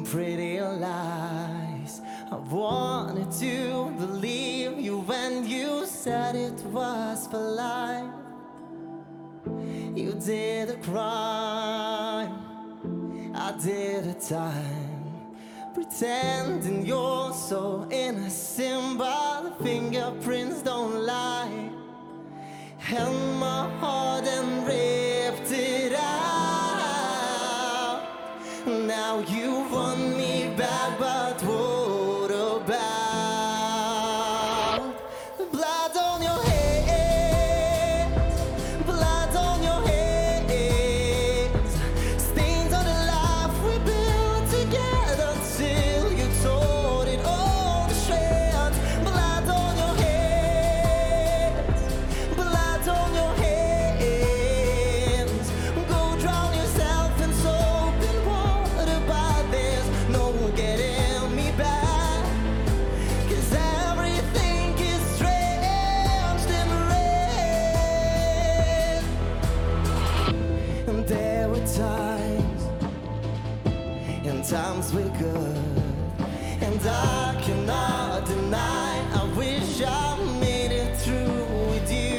pretty lies. I wanted to believe you when you said it was for life. You did a crime, I did a time, pretending you're so innocent, but the fingerprints don't lie. Held my heart and ripped it out. Now you want me back, but what about the blood on your hands? Blood on your hands, stains on the life we built together till you tore it all to shreds. Blood on your hands, blood on your hands. Go drown yourself in soap and water, but there's no getting me back. 'Cause everything is drenched in red. And there were times, and times were good, and I cannot deny I wish I made it through with you.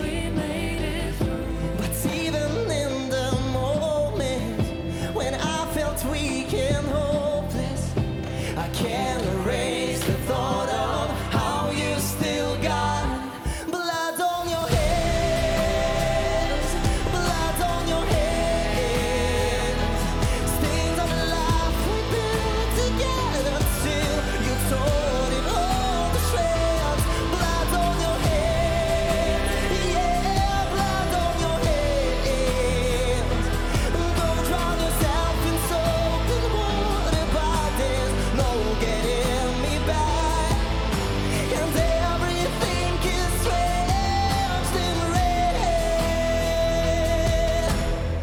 But even in the moment when I felt weak and hopeless, I can't erase the thought of how you still got blood on your hands, blood on your hands, stains on the life we built together till you tore it all to shreds. Blood on your hands, yeah, blood on your hands. Go drown yourself in soap and water, but there's no getting me back. And everything is drenched in red.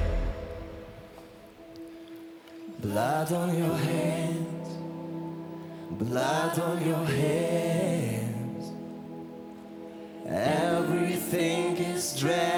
Blood on your hands, blood on your hands. Everything is drenched